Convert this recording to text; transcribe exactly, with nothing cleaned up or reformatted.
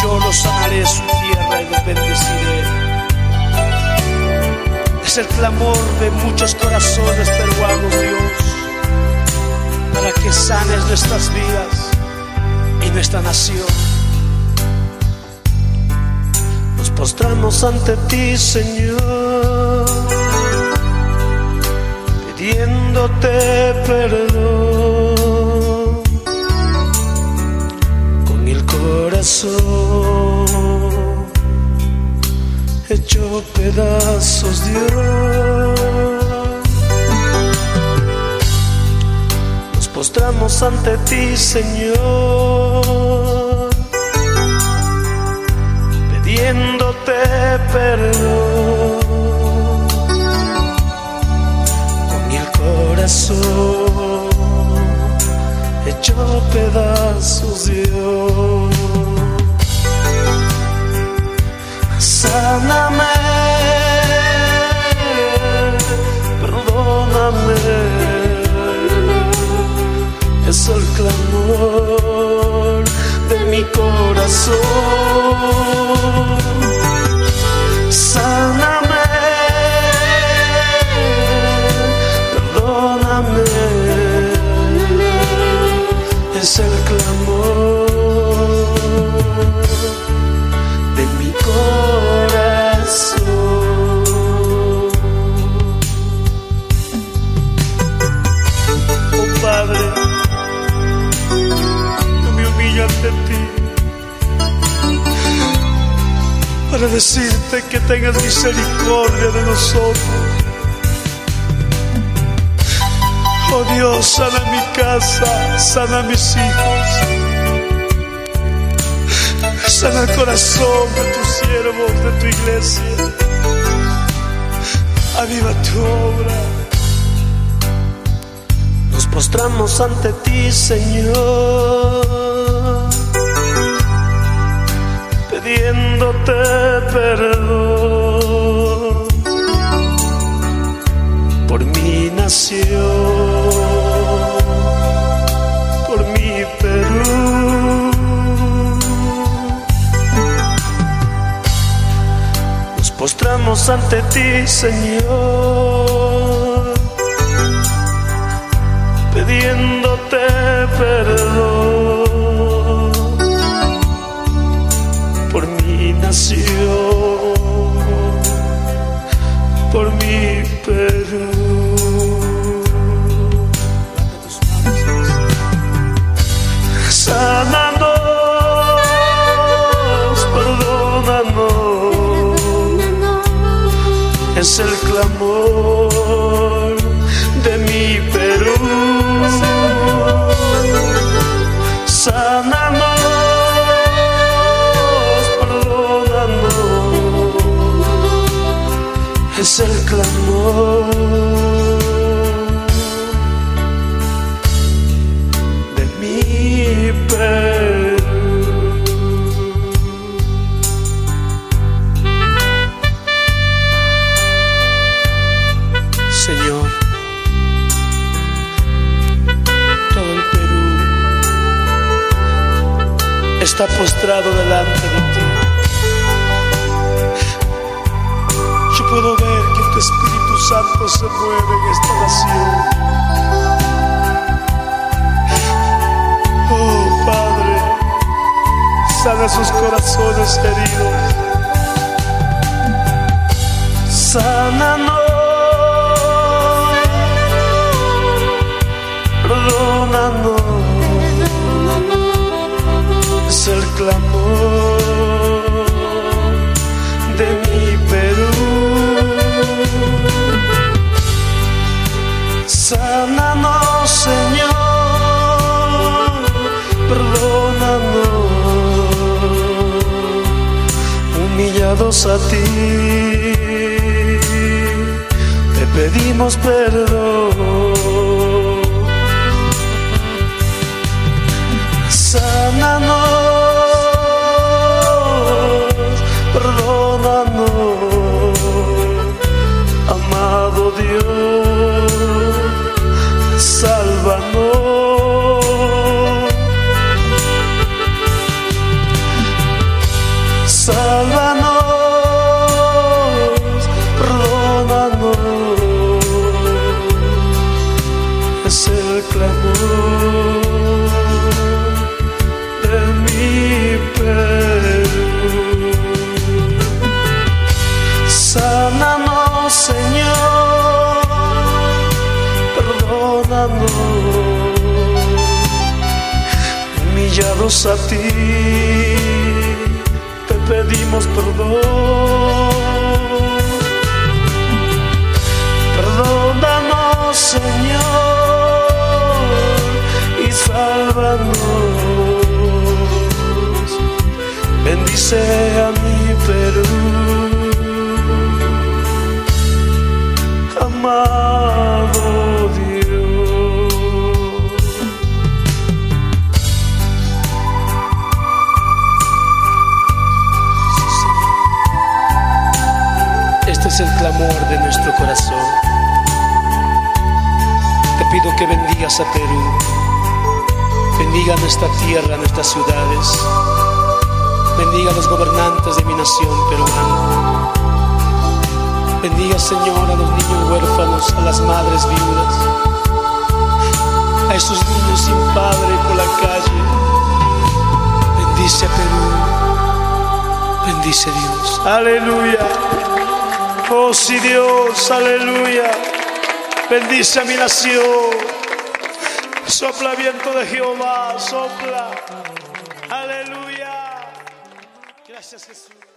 yo los sanaré su tierra y los bendeciré. Es el clamor de muchos corazones peruanos, Dios, para que sanes nuestras vidas y nuestra nación. Nos postramos ante ti, Señor, pidiéndote perdón con el corazón hecho pedazos, Dios. Nos postramos ante ti, Señor, pidiéndote perdón con el corazón hecho pedazos, Dios. Sáname, perdóname, es el clamor de mi corazón. Sáname, perdóname, es el clamor de mi corazón. Oh Padre, yo me humillo ante ti para decirte que tengas misericordia de nosotros. Oh Dios, sana mi casa, sana mis hijos, sana el corazón de tus siervos, de tu iglesia. Aviva tu obra. Nos postramos ante ti, Señor, pidiéndote perdón por mi nación, por mi Perú. Nos postramos ante ti, Señor, pidiéndote perdón por mi nación, por mi Perú. Sánanos, perdónanos, es el clamor de mi Perú. Sánanos, perdónanos, es el clamor de mi Perú. Señor, todo el Perú está postrado delante de ti. Yo puedo ver que tu Espíritu Santo se mueve en esta nación. Oh Padre, sana sus corazones heridos. Sánanos, perdónanos, es el clamor de mi Perú. Sánanos, Señor, perdónanos, humillados a ti, te pedimos perdón. Sánanos, perdónanos, amado Dios, sálvanos. humillados a ti, te pedimos perdón. Perdónanos, Señor, y sálvanos. Bendice a mi Perú, amado Dios. Este es el clamor de nuestro corazón. Te pido que bendigas a Perú, bendiga nuestra tierra, nuestras ciudades, bendiga a los gobernantes de mi nación peruana. Bendiga, Señor, a los niños huérfanos, a las madres viudas, a esos niños sin padre por la calle. Bendice a Perú, bendice Dios. Aleluya. Oh sí, Dios, aleluya. Bendice a mi nación. Sopla viento de Jehová, sopla. Aleluya. Gracias, Jesús.